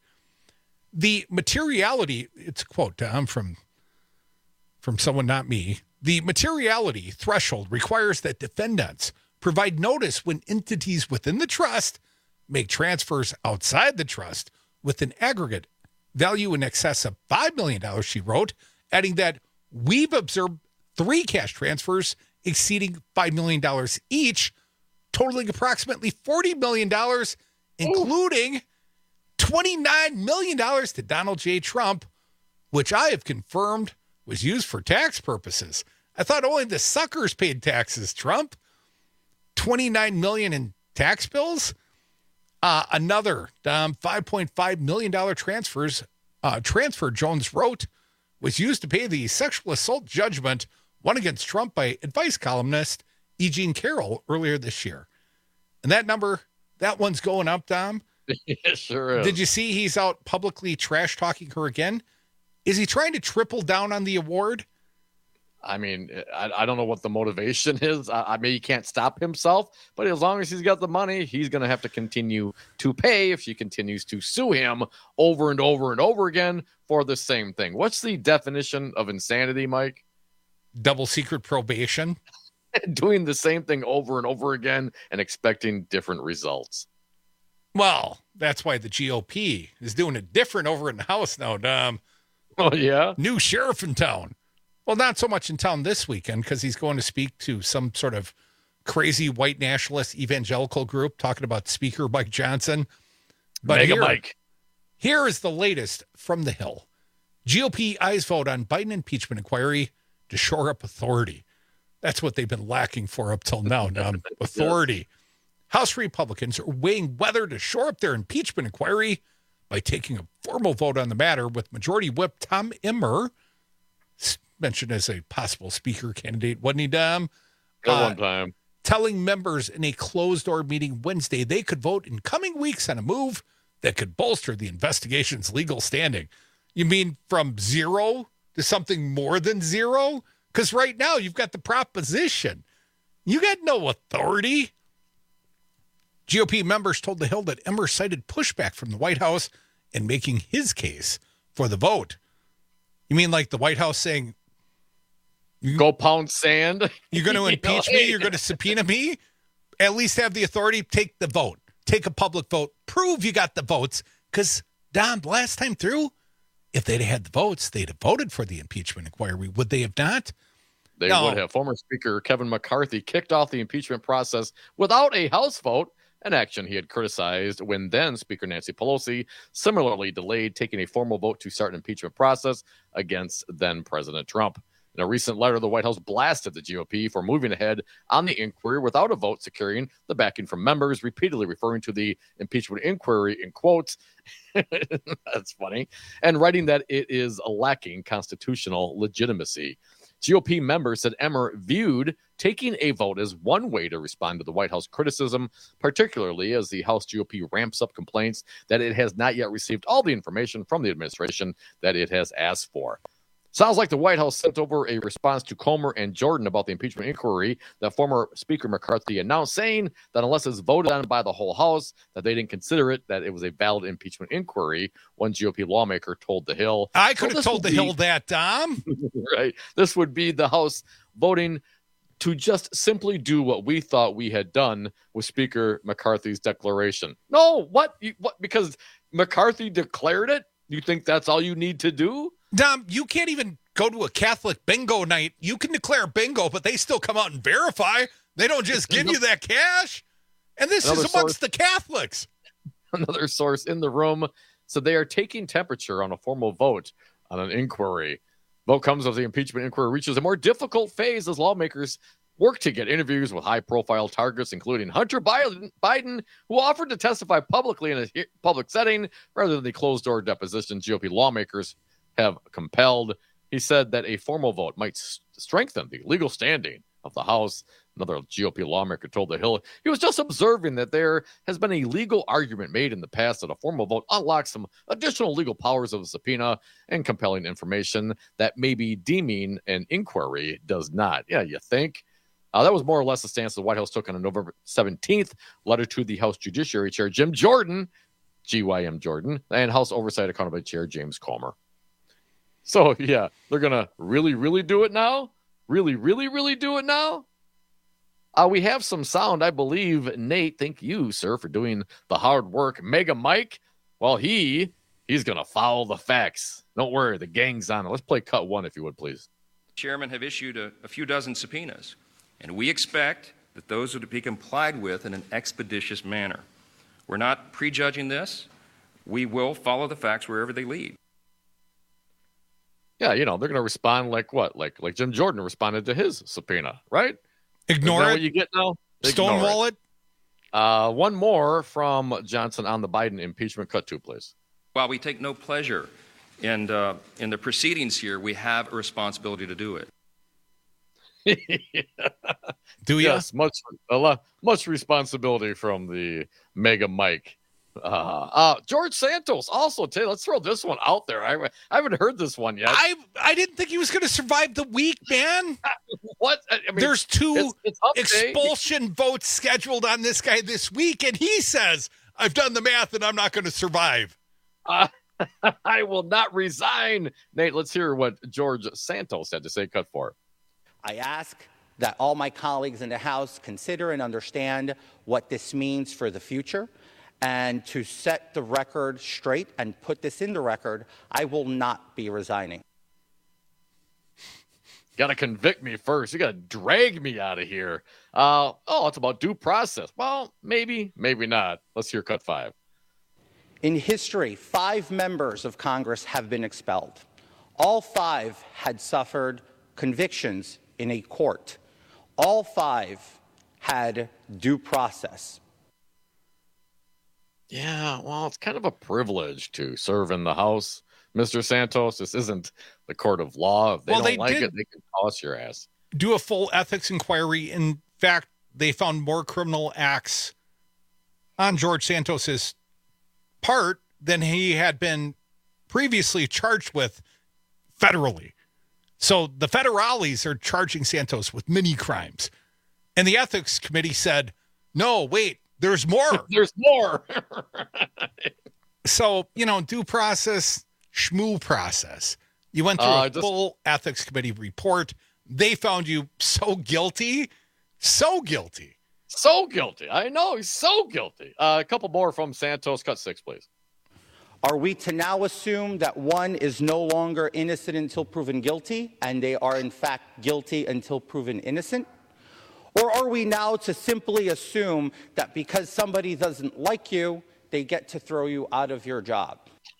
The materiality, it's a quote um, from, from someone, not me. The materiality threshold requires that defendants provide notice when entities within the trust make transfers outside the trust with an aggregate value in excess of five million dollars, she wrote, adding that we've observed three cash transfers exceeding five million dollars each, totaling approximately forty million dollars, including twenty-nine million dollars to Donald J. Trump, which I have confirmed was used for tax purposes. I thought only the suckers paid taxes, Trump. twenty-nine million dollars in tax bills? Uh, another um, five point five million dollars transfers, uh, transfer, Jones wrote, was used to pay the sexual assault judgment won against Trump by advice columnist E. Jean Carroll earlier this year. And that number, that one's going up, Dom. It sure is. Did you see he's out publicly trash talking her again? Is he trying to triple down on the award? I mean, I, I don't know what the motivation is. I, I mean, he can't stop himself, but as long as he's got the money, he's going to have to continue to pay if she continues to sue him over and over and over again for the same thing. What's the definition of insanity, Mike? Double secret probation. Doing the same thing over and over again and expecting different results. Well, that's why the G O P is doing it different over in the House now, Dom. Oh, yeah? New sheriff in town. Well, not so much in town this weekend because he's going to speak to some sort of crazy white nationalist evangelical group talking about Speaker Mike Johnson. But Mega here, Mike. Here is the latest from the Hill. G O P eyes vote on Biden impeachment inquiry to shore up authority. That's what they've been lacking for up till now, Dom. Authority. House Republicans are weighing whether to shore up their impeachment inquiry by taking a formal vote on the matter, with Majority Whip Tom Emmer mentioned as a possible speaker candidate, wasn't he, Dom? At uh, one time. Telling members in a closed-door meeting Wednesday they could vote in coming weeks on a move that could bolster the investigation's legal standing. You mean from zero to something more than zero? Because right now you've got the proposition. You got no authority. G O P members told The Hill that Emmer cited pushback from the White House in making his case for the vote. You mean like the White House saying, go pound sand? You're going to impeach me? You're going to subpoena me? At least have the authority, take the vote. Take a public vote. Prove you got the votes. Because, Don, last time through, if they'd had the votes, they'd have voted for the impeachment inquiry. Would they have not? They no. would have. Former Speaker Kevin McCarthy kicked off the impeachment process without a House vote, an action he had criticized when then Speaker Nancy Pelosi similarly delayed taking a formal vote to start an impeachment process against then President Trump. In a recent letter, the White House blasted the G O P for moving ahead on the inquiry without a vote securing the backing from members, repeatedly referring to the impeachment inquiry in quotes. That's funny. And writing that it is lacking constitutional legitimacy. G O P members said Emmer viewed taking a vote as one way to respond to the White House criticism, particularly as the House G O P ramps up complaints that it has not yet received all the information from the administration that it has asked for. Sounds like the White House sent over a response to Comer and Jordan about the impeachment inquiry that former Speaker McCarthy announced, saying that unless it's voted on by the whole House, that they didn't consider it, that it was a valid impeachment inquiry. One G O P lawmaker told The Hill. I could so have told The be, Hill that, Dom. Right. This would be the House voting to just simply do what we thought we had done with Speaker McCarthy's declaration. No, what? You, what? Because McCarthy declared it? You think that's all you need to do? Dom, you can't even go to a Catholic bingo night. You can declare bingo, but they still come out and verify. They don't just give you that cash. And this Another is amongst source, the Catholics. Another source in the room said they are taking temperature on a formal vote on an inquiry. Vote comes as the impeachment inquiry reaches a more difficult phase as lawmakers work to get interviews with high-profile targets, including Hunter Biden, Biden, who offered to testify publicly in a public setting rather than the closed-door deposition G O P lawmakers have compelled. He said that a formal vote might s- strengthen the legal standing of the House. Another G O P lawmaker told The Hill he was just observing that there has been a legal argument made in the past that a formal vote unlocks some additional legal powers of a subpoena and compelling information that maybe deeming an inquiry does not. Yeah, you think? Uh, that was more or less the stance the White House took on a November seventeenth letter to the House Judiciary Chair Jim Jordan, G Y M Jordan, and House Oversight Accountability Chair James Comer. So, yeah, they're going to really, really do it now? Really, really, really do it now? Uh, we have some sound, I believe. Nate, thank you, sir, for doing the hard work. Mega Mike, well, he, he's going to follow the facts. Don't worry, the gang's on it. Let's play cut one, if you would, please. Chairman have issued a, a few dozen subpoenas, and we expect that those would be complied with in an expeditious manner. We're not prejudging this. We will follow the facts wherever they lead. Yeah, you know, they're going to respond like what? Like like Jim Jordan responded to his subpoena, right? Ignore it. What you get now? Stonewall it. it. Uh, one more from Johnson on the Biden impeachment. Cut two, please. While we take no pleasure in, uh, in the proceedings here, we have a responsibility to do it. Do you? Yes, much, a lot, much responsibility from the Mega Mike. Uh, uh, George Santos also. T- let's throw this one out there. I, I haven't heard this one yet. I I didn't think he was going to survive the week, man. What? I mean, There's two it's, it's expulsion votes scheduled on this guy this week, and he says, "I've done the math, and I'm not going to survive." Uh, I will not resign. Nate, let's hear what George Santos had to say. Cut four. I ask that all my colleagues in the House consider and understand what this means for the future. And to set the record straight and put this in the record, I will not be resigning. Got to convict me first. You got to drag me out of here. Uh, oh, it's about due process. Well, maybe, maybe not. Let's hear cut five. In history, five members of Congress have been expelled. All five had suffered convictions in a court. All five had due process. Yeah, well, it's kind of a privilege to serve in the House, Mister Santos, this isn't the court of law. If they Well, don't they like did- it, they can toss your ass. Do a full ethics inquiry. In fact, they found more criminal acts on George Santos's part than he had been previously charged with federally. So the federales are charging Santos with many crimes. And the ethics committee said, no, wait, there's more. There's more. So, you know, due process, schmoo process. You went through Uh, a just- full ethics committee report. They found you so guilty, so guilty. So guilty. I know. He's so guilty. Uh, a couple more from Santos. Cut six, please. Are we to now assume that one is no longer innocent until proven guilty, and they are in fact guilty until proven innocent? Or are we now to simply assume that because somebody doesn't like you, they get to throw you out of your job?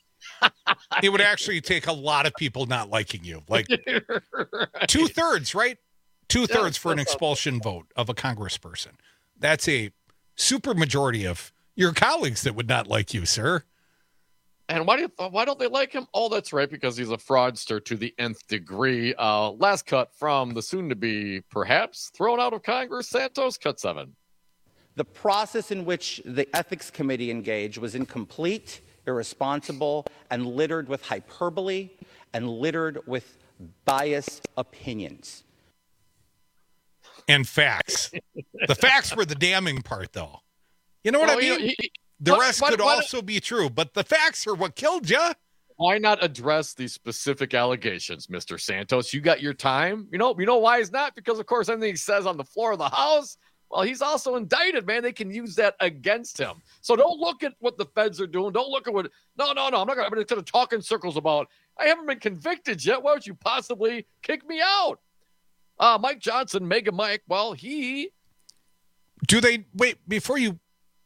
It would actually take a lot of people not liking you. Like two thirds, right? Two thirds for an expulsion vote of a congressperson. That's a super majority of your colleagues that would not like you, sir. And why do you, why don't they like him? Oh, that's right, because he's a fraudster to the nth degree. Uh, last cut from the soon-to-be, perhaps, thrown out of Congress, Santos, cut seven. The process in which the Ethics Committee engaged was incomplete, irresponsible, and littered with hyperbole and littered with biased opinions. And facts. The facts were the damning part, though. You know what Oh, I mean? he- he- the what- rest what- could what- also be true, but the facts are what killed you. Why not address these specific allegations, Mister Santos? You got your time. You know, you know why he's not? Because, of course, anything he says on the floor of the House, well, he's also indicted, man. They can use that against him. So don't look at what the feds are doing. Don't look at what, no, no, no. I'm not going to talk in circles about, I haven't been convicted yet. Why would you possibly kick me out? Uh, Mike Johnson, Mega Mike, well, he... Do they, wait, before you,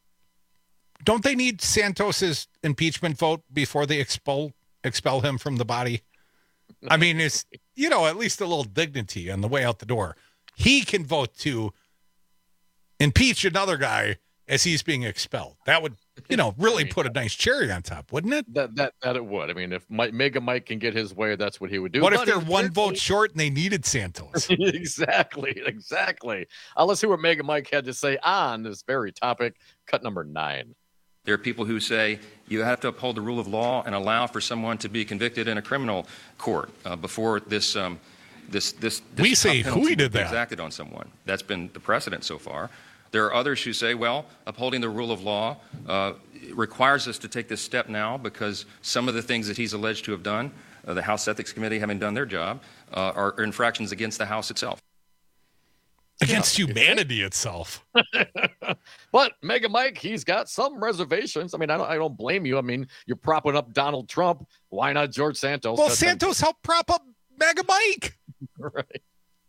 don't they need Santos's impeachment vote before they expel expel him from the body? I mean, it's, you know, at least a little dignity on the way out the door. He can vote to impeach another guy as he's being expelled. That would, you know, really put a nice cherry on top, wouldn't it? That that that it would. I mean, if Mike, Mega Mike can get his way, that's what he would do. What if But they're he- one vote short and they needed Santos? exactly, exactly. Uh, let's see what Mega Mike had to say on this very topic. Cut number nine. There are people who say you have to uphold the rule of law and allow for someone to be convicted in a criminal court uh, before this, um, this, this, this. We say tough who penalty did is that. exacted on someone. That's been the precedent so far. There are others who say, well, upholding the rule of law uh, requires us to take this step now because some of the things that he's alleged to have done, uh, the House Ethics Committee having done their job, uh, are infractions against the House itself. Against humanity itself. But Mega Mike, he's got some reservations. I mean, I don't, I don't blame you. I mean, you're propping up Donald Trump. Why not George Santos? Well, Cut Santos helped prop up Mega Mike. ten. Right.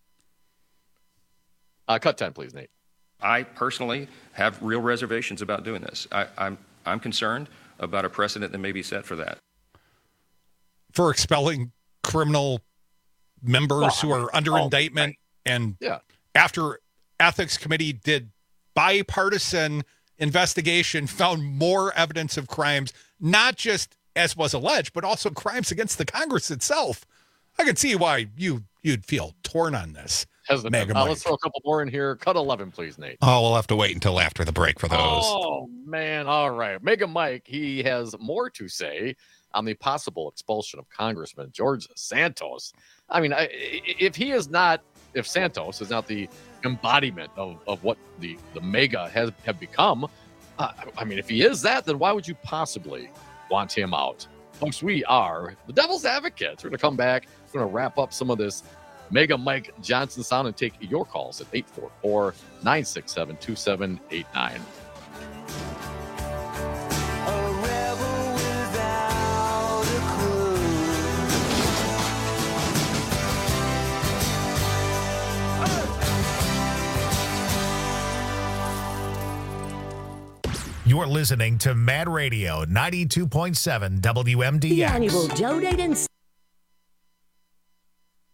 Uh, cut ten, please, Nate. I personally have real reservations about doing this. I, I'm, I'm concerned about a precedent that may be set for that. For expelling criminal members Well, who are under oh, indictment. And yeah. after ethics committee did bipartisan investigation, found more evidence of crimes, not just as was alleged, but also crimes against the Congress itself. I can see why you, you'd feel torn on this. Hesitant. Mega Uh, Mike. let's throw a couple more in here. Cut eleven, please, Nate. Oh, we'll have to wait until after the break for those. Oh, man. All right. Mega Mike, he has more to say on the possible expulsion of Congressman George Santos. I mean, I, if he is not, if Santos is not the embodiment of, of what the, the mega has have become, uh, I mean, if he is that, then why would you possibly want him out? Folks, we are the Devil's Advocates. We're going to come back. We're going to wrap up some of this Mega Mike Johnson sound and take your calls at eight four four, nine six seven, two seven eight nine. You're listening to Mad Radio ninety-two point seven W M D X. The annual donate and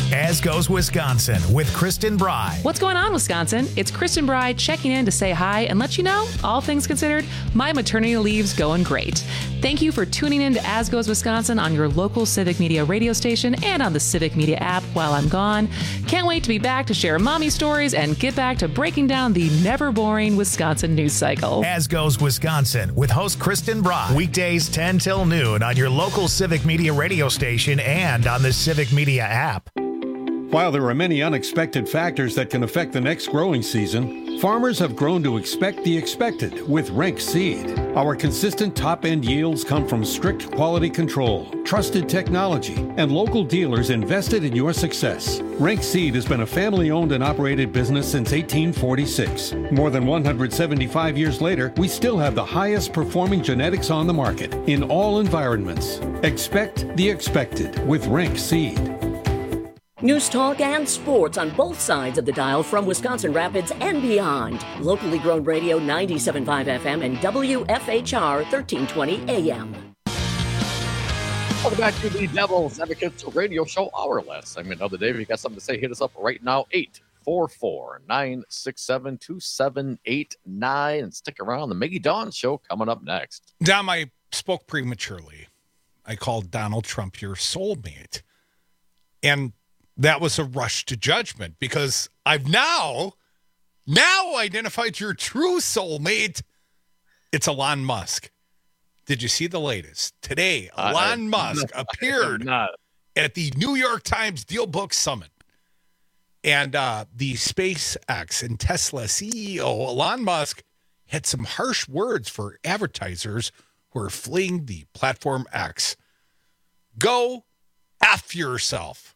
As Goes Wisconsin with Kristen Bry. What's going on, Wisconsin? It's Kristen Bry checking in to say hi and let you know, all things considered, my maternity leave's going great. Thank you for tuning in to As Goes Wisconsin on your local Civic Media radio station and on the Civic Media app while I'm gone. Can't wait to be back to share mommy stories and get back to breaking down the never boring Wisconsin news cycle. As Goes Wisconsin with host Kristen Bry. Weekdays ten till noon on your local Civic Media radio station and on the Civic Media app. While there are many unexpected factors that can affect the next growing season, farmers have grown to expect the expected with Renk Seed. Our consistent top-end yields come from strict quality control, trusted technology, and local dealers invested in your success. Renk Seed has been a family-owned and operated business since eighteen forty-six. More than one hundred seventy-five years later, we still have the highest performing genetics on the market in all environments. Expect the expected with Renk Seed. News talk and sports on both sides of the dial from Wisconsin Rapids and beyond. Locally grown radio ninety-seven point five F M and W F H R thirteen twenty A M. Welcome back to the Devil's Advocates Radio Show, our last segment of the day. If you got something to say, hit us up right now, eight four four, nine six seven, two seven eight nine. And stick around. The Maggie Dawn Show coming up next. Dom, I spoke prematurely. I called Donald Trump your soulmate. And that was a rush to judgment because I've now, now identified your true soulmate. It's Elon Musk. Did you see the latest? Today, Elon uh, Musk no, appeared at the New York Times Deal Book Summit. And uh, the SpaceX and Tesla C E O, Elon Musk, had some harsh words for advertisers who are fleeing the platform X. Go F yourself.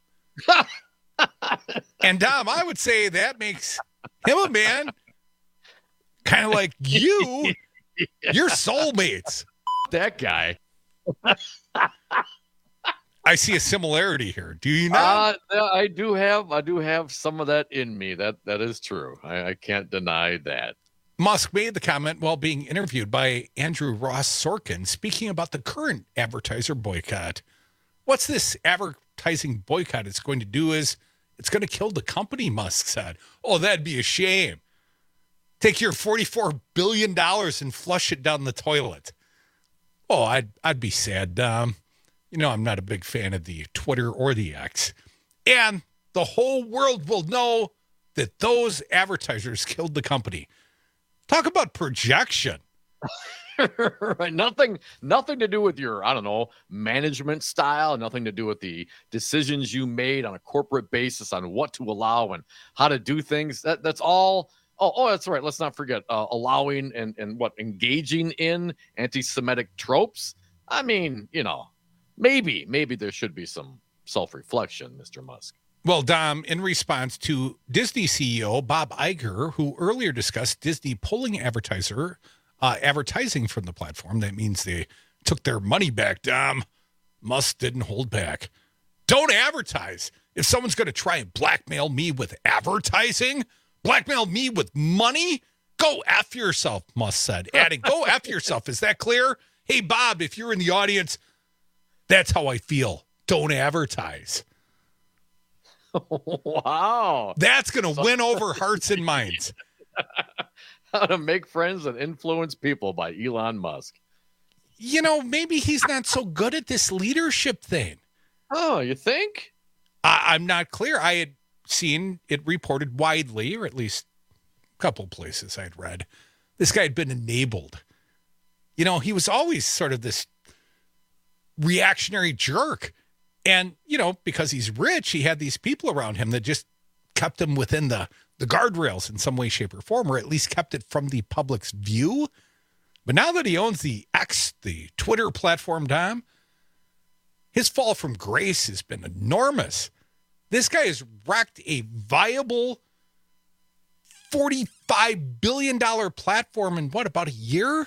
And Dom, I would say that makes him a man kind of like you. You're soulmates. That guy. I see a similarity here. Do you not? Uh, I do have. I do have some of that in me. That that is true. I, I can't deny that. Musk made the comment while being interviewed by Andrew Ross Sorkin, speaking about the current advertiser boycott. What's this advertising boycott it's going to do is it's going to kill the company, Musk said. Oh, that'd be a shame. Take your forty-four billion dollars and flush it down the toilet. Oh, I'd, I'd be sad. Um, you know, I'm not a big fan of the Twitter or the X. And the whole world will know that those advertisers killed the company. Talk about projection. Right. Nothing, nothing to do with your, I don't know, management style, nothing to do with the decisions you made on a corporate basis on what to allow and how to do things. That that's all. Oh, oh, that's right. Let's not forget uh, allowing and, and what engaging in anti-Semitic tropes. I mean, you know, maybe, maybe there should be some self-reflection, Mister Musk. Well, Dom, in response to Disney C E O Bob Iger, who earlier discussed Disney pulling advertiser Uh, advertising from the platform. That means they took their money back, Dom. Musk didn't hold back. Don't advertise. If someone's going to try and blackmail me with advertising, blackmail me with money, go F yourself, Musk said. Adding, go F yourself. Is that clear? Hey, Bob, if you're in the audience, that's how I feel. Don't advertise. Wow. That's going to win over hearts and minds. How to Make Friends and Influence People by Elon Musk. You know, maybe he's not so good at this leadership thing. Oh, you think? I, I'm not clear. I had seen it reported widely, or at least a couple places I'd read. This guy had been enabled. You know, he was always sort of this reactionary jerk. And, you know, because he's rich, he had these people around him that just kept him within the the guardrails in some way, shape, or form, or at least kept it from the public's view. But now that he owns the X, the Twitter platform, Dom, his fall from grace has been enormous. This guy has wrecked a viable forty-five billion dollars platform in, what, about a year?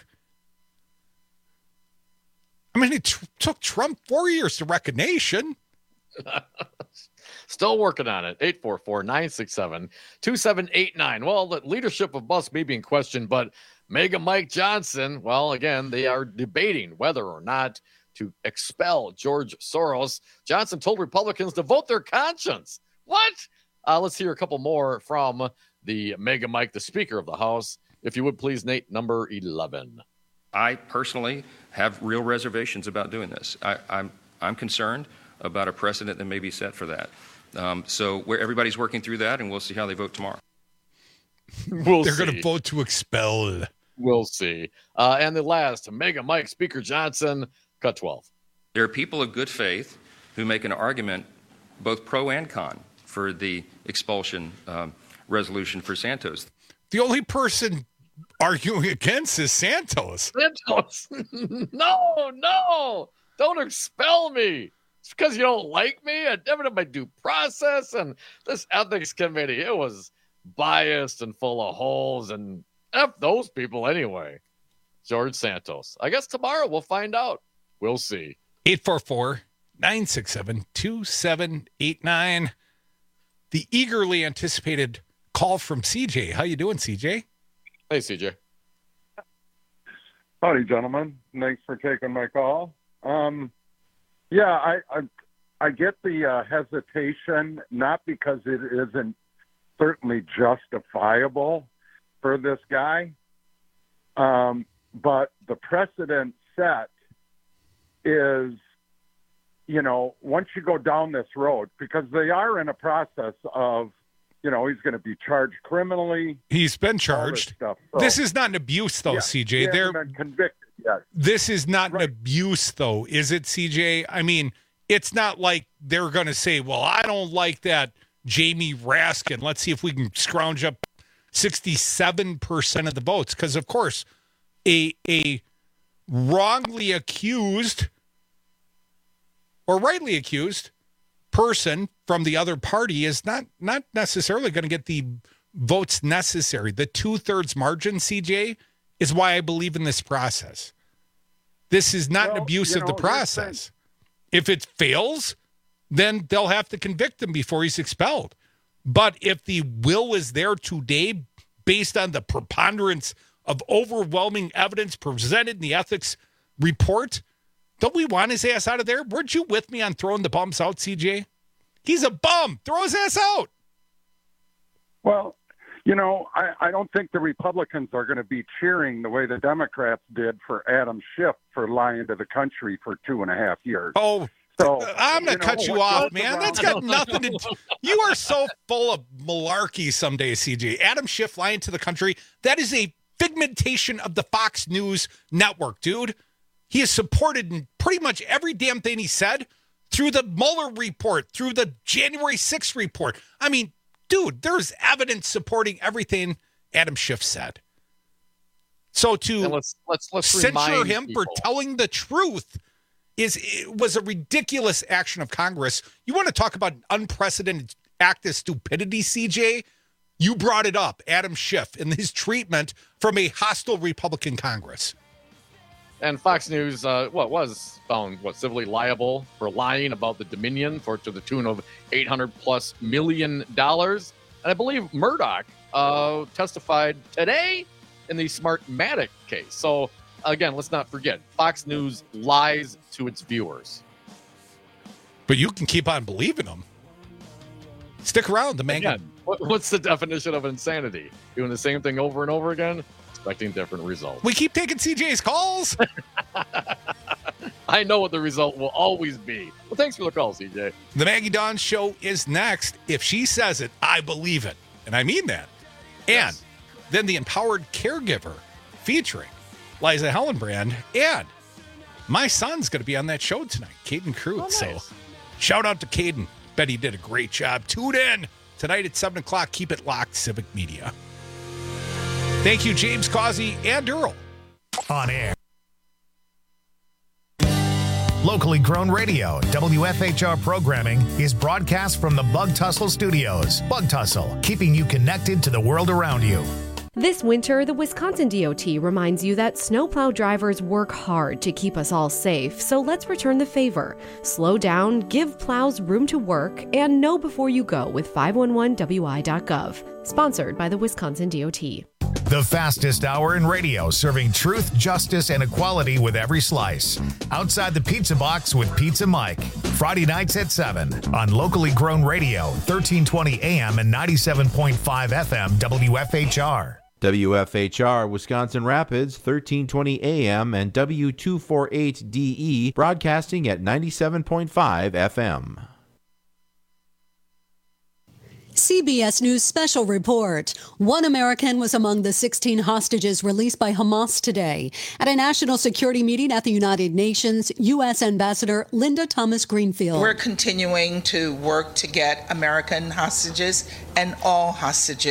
I mean, it t- took Trump four years to wreck a nation. Still working on it. eight four four, nine six seven, two seven eight nine. Well, the leadership of Musk may be in question, but Mega Mike Johnson, well, again, they are debating whether or not to expel George Soros. Johnson told Republicans to vote their conscience What? Uh, let's hear a couple more from the Mega Mike, the Speaker of the House. If you would please, Nate, number eleven. I personally have real reservations about doing this. I, I'm I'm concerned about a precedent that may be set for that. Um, so where everybody's working through that, and we'll see how they vote tomorrow. We'll They're see. going to vote to expel. We'll see. Uh, and the last, Mega Mike, Speaker Johnson, cut twelve. There are people of good faith who make an argument, both pro and con, for the expulsion um, resolution for Santos. The only person arguing against is Santos. Santos. no, no. Don't expel me. It's because you don't like me. I never did my due process. And this ethics committee, it was biased and full of holes. And F those people anyway. George Santos. I guess tomorrow we'll find out. We'll see. eight four four, nine six seven, two seven eight nine. The eagerly anticipated call from C J. How you doing, C J? Hey, C J. Howdy, gentlemen. Thanks for taking my call. Um, yeah, I, I I get the uh, hesitation, not because it isn't certainly justifiable for this guy, um, but the precedent set is, you know, once you go down this road, because they are in a process of, you know, he's going to be charged criminally. He's been charged. This, stuff. So, so, this is not an abuse, though, yeah, C J. He They're hasn't been convicted yet. This is not right. an abuse, though, is it, C J? I mean, it's not like they're going to say, well, I don't like that Jamie Raskin. Let's see if we can scrounge up sixty-seven percent of the votes. Because, of course, a a wrongly accused or rightly accused person from the other party is not not necessarily going to get the votes necessary. The two-thirds margin, C J, is why I believe in this process. This is not well, an abuse you of know, the process. If it fails, then they'll have to convict him before he's expelled. But if the will is there today, based on the preponderance of overwhelming evidence presented in the ethics report, don't we want his ass out of there? Weren't you with me on throwing the bums out, C J? He's a bum. Throw his ass out. Well, you know, I, I don't think the Republicans are going to be cheering the way the Democrats did for Adam Schiff for lying to the country for two and a half years. Oh, so I'm going to cut you off, man. That's got around? nothing to do. You are so full of malarkey someday, C J. Adam Schiff lying to the country. That is a figmentation of the Fox News network, dude. He is supported in pretty much every damn thing he said through the Mueller report, through the January sixth report. I mean, dude, there's evidence supporting everything Adam Schiff said. So to let's, let's, let's censure him people. for telling the truth is it was a ridiculous action of Congress. You want to talk about an unprecedented act of stupidity, C J? You brought it up, Adam Schiff, and his treatment from a hostile Republican Congress. And Fox News, uh, what was found, what, civilly liable for lying about the Dominion for to the tune of eight hundred plus million dollars. And I believe Murdoch uh, testified today in the Smartmatic case. So again, let's not forget, Fox News lies to its viewers. But you can keep on believing them. Stick around, the man. Again, what, what's the definition of insanity? Doing the same thing over and over again? Expecting different results. We keep taking C J's calls. I know what the result will always be. Well, thanks for the call, C J. The Maggie Dawn Show is next. If she says it, I believe it. And I mean that. And yes. Then the Empowered Caregiver featuring Liza Hellenbrand. And my son's going to be on that show tonight, Caden Cruz. Oh, nice. So shout out to Caden. Bet he did a great job. Tune in tonight at seven o'clock. Keep it locked, Civic Media. Thank you, James Causey and Earl. On air. Locally grown radio, W F H R programming is broadcast from the Bug Tussle Studios. Bug Tussle, keeping you connected to the world around you. This winter, the Wisconsin D O T reminds you that snowplow drivers work hard to keep us all safe, so let's return the favor. Slow down, give plows room to work, and know before you go with five one one W I dot gov. Sponsored by the Wisconsin D O T. The fastest hour in radio, serving truth, justice, and equality with every slice. Outside the Pizza Box with Pizza Mike. Friday nights at seven on locally grown radio, thirteen twenty A M and ninety-seven point five F M W F H R. W F H R Wisconsin Rapids, thirteen twenty A M and W two forty-eight D E, broadcasting at ninety-seven point five F M. C B S News special report. One American was among the sixteen hostages released by Hamas today. At a national security meeting at the United Nations, U S Ambassador Linda Thomas Greenfield. We're continuing to work to get American hostages and all hostages